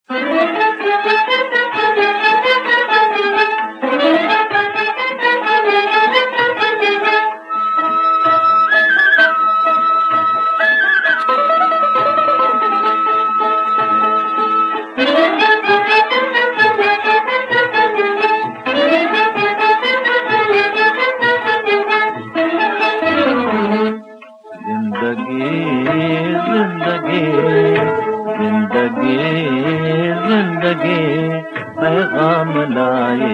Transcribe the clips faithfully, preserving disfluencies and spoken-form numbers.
जिंदगी जिंदगी जिंदगी पैगाम लाए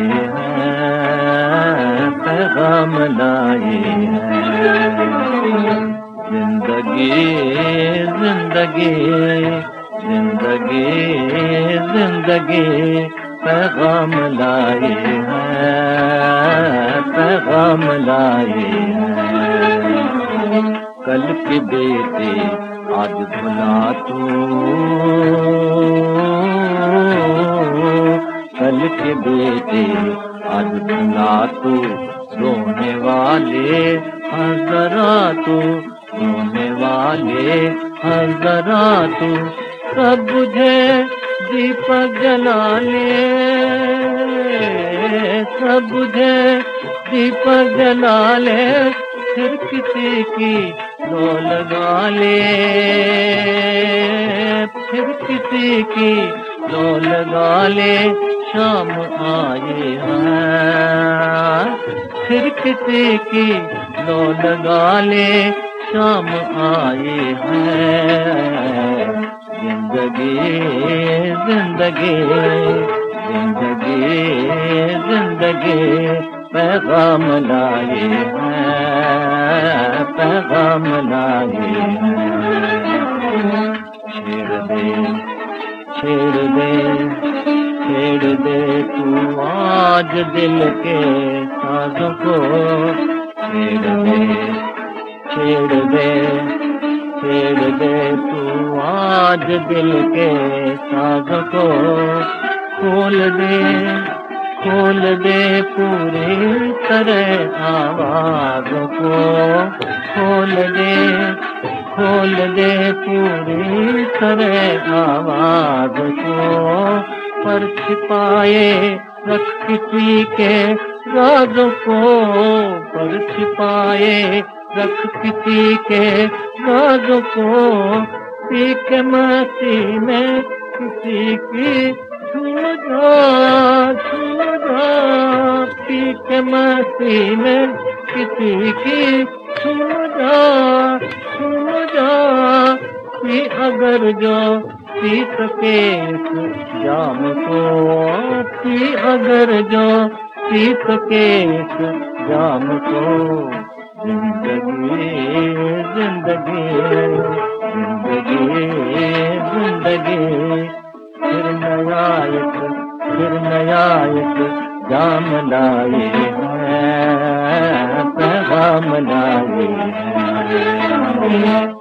हैं, पैगाम लाए हैं। जिंदगी जिंदगी जिंदगी जिंदगी पैगाम लाए हैं, पैगाम लाए हैं। कल की बेटी आज भुला तू, कल की बेटी आज भुला तू, रोने वाले हज़रा तू, रोने वाले हज़रा तू। सब बुझे दीपक जला ले, सब बुझे दीपक जला ले, फिर किसी की लो लगा ले, फिर किसी की लो लगा ले। शाम आए हैं, फिर किसी की लो लगा ले, शाम आए हैं। जिंदगी जिंदगी जिंदगी जिंदगी पैगाम लाए हैं, पैगाम लाए हैं। छेड़ दे छेड़ दे छेड़ दे तू आज दिल के साज़ों को, छेड़ दे छेड़ दे छेड़ दे तू आज दिल के साज़ों को। खोल दे खोल दे पूरी तरह आवाज़ को, खोल दे खोल दे पूरी तरह आवाज़ को। पर छिपाए रख किसी के राज़ों को, पर छिपाए रख किसी के राज़ों को। पी के मस्ती में किसी की छू जा छू जा, पी के मस्ती में किसी की छू जा छू जा। पी अगर जो पी सके इस जाम को, पी अगर जो पी सके इस जाम को। जिंदगी जिंदगी जिंदगी जिंदगी फिर नया एक फिर नया एक जाम लाए हैं, पैगाम लाए हैं।